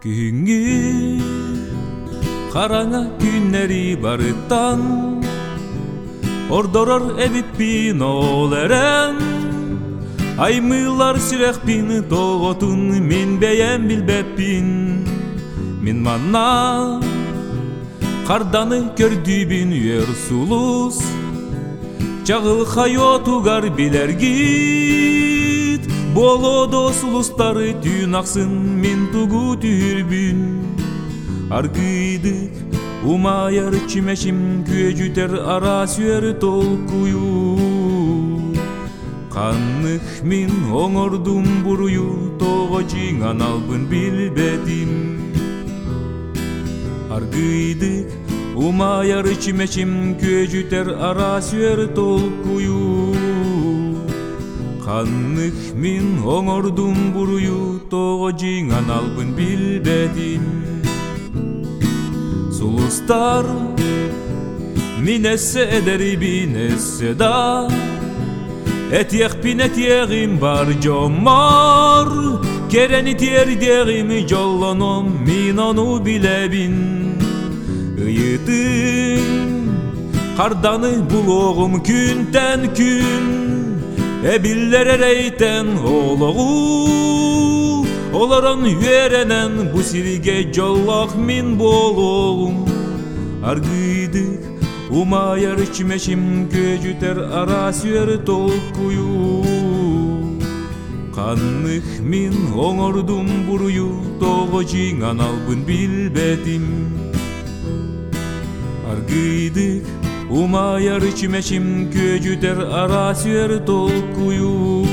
Күңү караңа күннери барыттан ордорор эбиппин ол эрен аймылар сүрекпин тоготун мен бейем билбеппин мен манна карданы көрдүбүн үйөр сулус чагыл хайотугар билергит болодо сулустары түн аксын мен тугу түрбүн аргыдык умаяр чимешим көжүтер ара сүйөр толкую канык мен оңордум бурую того жиңан албын билбедим аргыдык умаяр чимешим көжүтер ара сүйөр толкую канык мен оңордум бурую того жиңан албын билбедим Сулустар минесе эдерибин эсседа Этьехпин этьегим бар жомар Керени тердегим жоллоном мин ону билебин Ыйытын карданы булогум күнтен күн Эбиллер эрейтен ологу Оларан үйеренен бу сирге жоллақ мин болуым Аргыдык умаяр чимешим көжүтер ара сүйөр толкую Канык мин оңордум бурую того жиңан албын билбедим Аргыдык умаяр чимешим көжүтер ара сүйөр толкую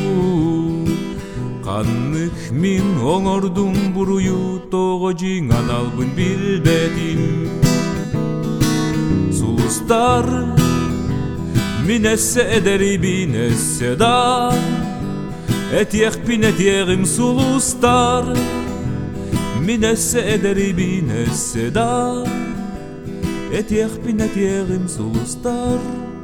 Канык мен оңордум бурую того жиңан албын билбедим Сулустар минесе эдерибин эсседа Этьехпин этьегим сулустар минесе эдерибин эсседа Этьехпин этьегим сулустар